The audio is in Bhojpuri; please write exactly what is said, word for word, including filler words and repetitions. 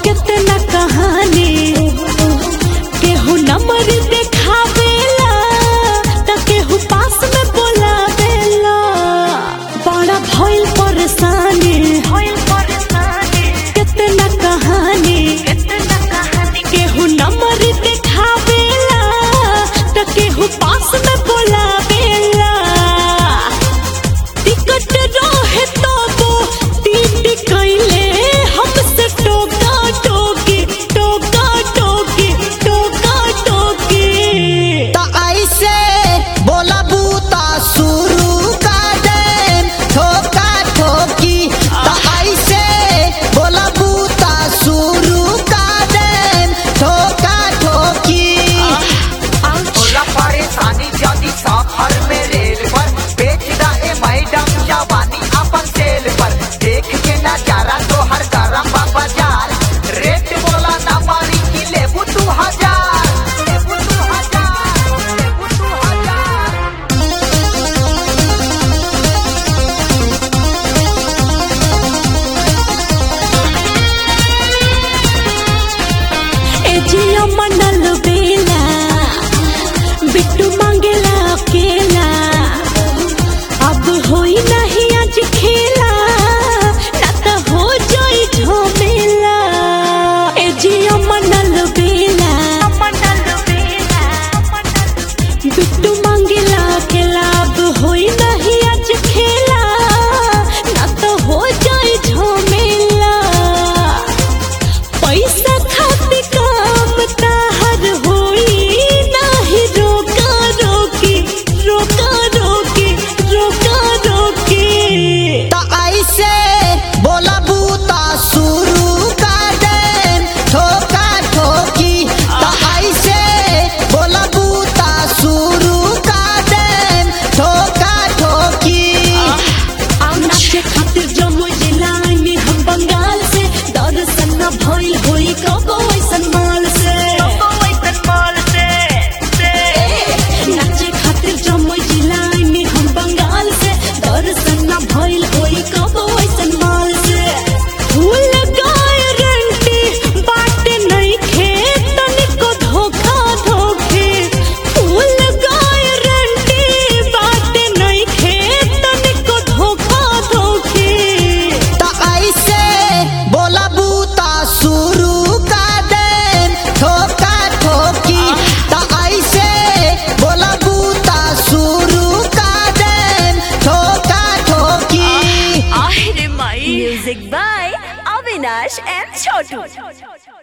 कितना कहानी केहू नंबर देखावेला त केहू पास में बोलावेला बड़ा भइल परेशानी कितना कहानी केहू नंबर देखावेला त केहू पास में बोलावेला टिकट रहे तो वो टीटी कइले हमसे टोका टोकी टोका टोकी टोका टोकी त ऐसे बोला बूता शुरू कर दे ठोका ठोकी त ऐसे बोला बूता शुरू कर दे ठोका ठोकी होला परेशानी जदी सफर में रेल पर बेच रहे मैडम जवानी अपन सेल पर देख के नजारा तो हर गरम बाजार रेट बोला ना मारी की लेबू तू हजार लेबू तू हजार लेबू तू हजार ए जिया मनल बेला बिट्टू मांगेला अकेला अब होई नहीं आज खेला ना त हो जाई झमेला ए जिया मनल बेला बिट्टू मांगेला अकेला अब होई नहीं आज खेला ना त हो जाई झमेला पैसा खातिर काम ताहर होई नाही रोका रोकी रोका रोकी रोका रोकी त ऐसे बोला बूता शुरू कर दे ठोका ठोकी त ऐसे बोला बूता शुरू कर दे ठोका ठोकी नाचे खातिर जम्मू जिला में हम बंगाल से दर्शन न भइल होई कबो ऐसन माल से नाचे खातिर जम्मू जिला में हम बंगाल से दर्शन न भइल होई कबो ऐसन माल से फूल गारंटी बाट नहीं खेतन को धोखा धोखे फूल गारंटी बाट नहीं खेतन को धोखा धोखे त ऐसे बोला बूता शुरू कर दे ठोका ठोकी त ऐसे बोला बूता शुरू कर दे ठोका ठोकी Music by Avinash and Chotu.